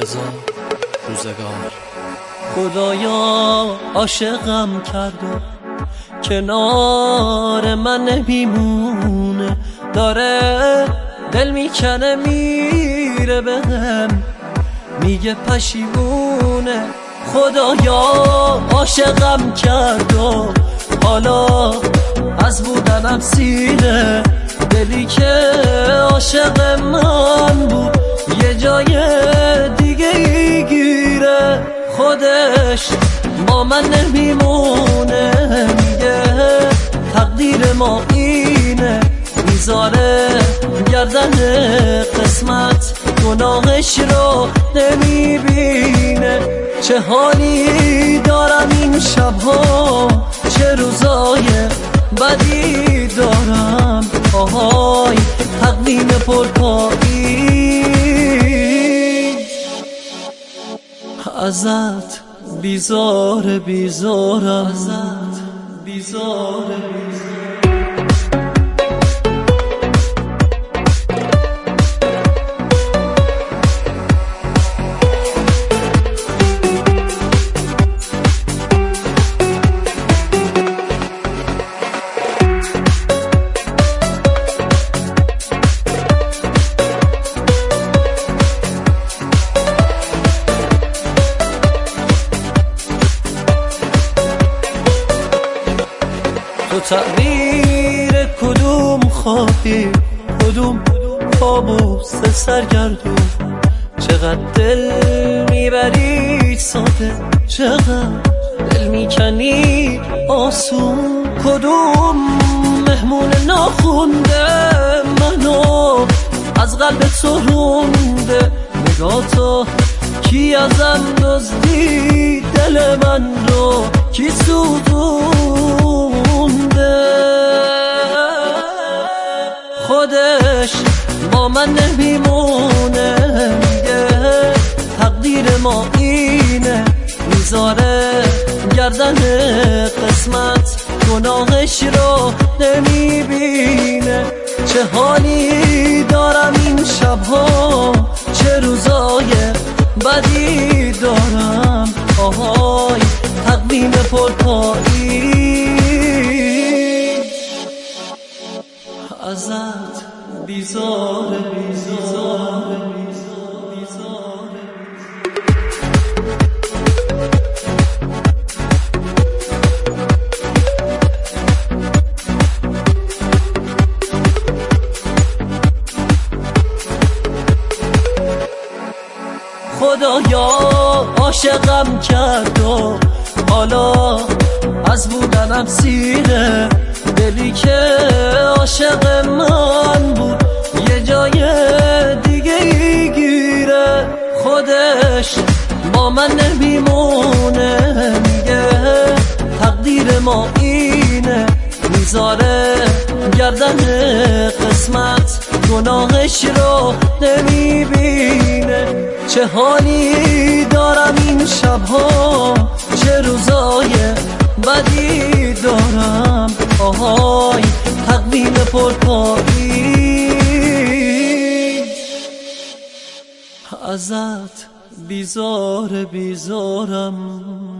رضا روزگار. خدایا عاشقم کرد و کنار من نمیمونه، داره دل میکنه میره بهم میگه پشیمونه. خدایا عاشقم کرد و حالا از بودنم سیره، دلی که عاشق من بود یه جای دیگه ای گیره. خودش با من نمیمونه، میگه تقدیر ما اینه، میذاره گردن قسمت گناهش رو نمیبینه. چه حالی دارم این شبها، چه روزای بدی دارم، آهای تقویم پرپایی. ازت بیزارم، ازت بیزارم. تو تعبیر کدوم خوابی، کدوم کابوس سرگردون، چقدر دل میبری ساده، چقدر دل میکنی آسون، کدوم مهمون ناخونده منو از قلب تو رونده. نگاه تو کی ازم دزدی دل من رو، کی سوزونده. خودش با من نمیمونه، میگه تقدیر ما اینه، میذاره گردن قسمت گناهش رو نمیبینه. چه حالی دارم این شبها، چه روزای بدی دارم، آهای تقویم پرپایی. ازت بیزارم. خدایا عاشقم کرد و حالا از بودنم سیره، دلی که عاشق من بود یه جای دیگه ای گیره. خودش با من نمیمونه، میگه تقدیر ما اینه، میذاره گردن قسمت گناهش رو نمیبینه. چه حالی دارم این شبها، چه روزای بدی دارم، آهای تقویم پرپایی. ازت بیزارم.